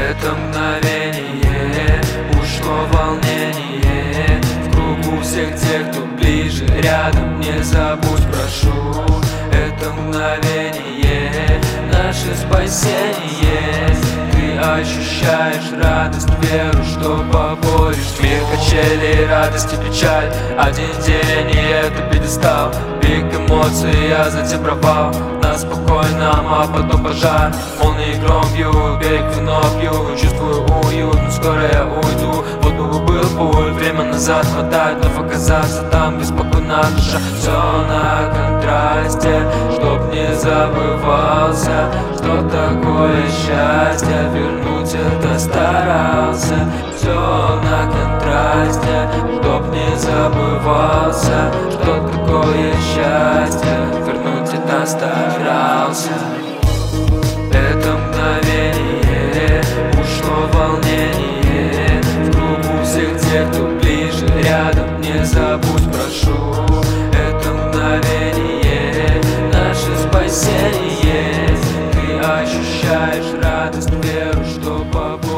Это мгновение ушло волнение. В кругу всех тех, кто ближе, рядом, не забудь, прошу. Это мгновение наше спасение. Ты ощущаешь радость, веру, что поборешь мир качели, радость и печаль. Один день, и это пьедестал. Пик эмоций, а затем провал. На спокойном, а потом пожар. Молнии гром бьют, берег вино пью. Чувствую уют, но скоро я уйду. Вот бы был путь, время назад хватает, но оказаться там беспокойна душа. Все на контрасте, чтоб не забывался, что такое счастье, вернуть это старался. Все на контрасте, чтоб не забывался, что такое счастье, вернуть это старался. Это мгновение ушло волнение. В кругу всех тех, кто ближе, рядом, не забудь, прошу. Это мгновение наше спасение. Ты ощущаешь радость, веру, что побудешь.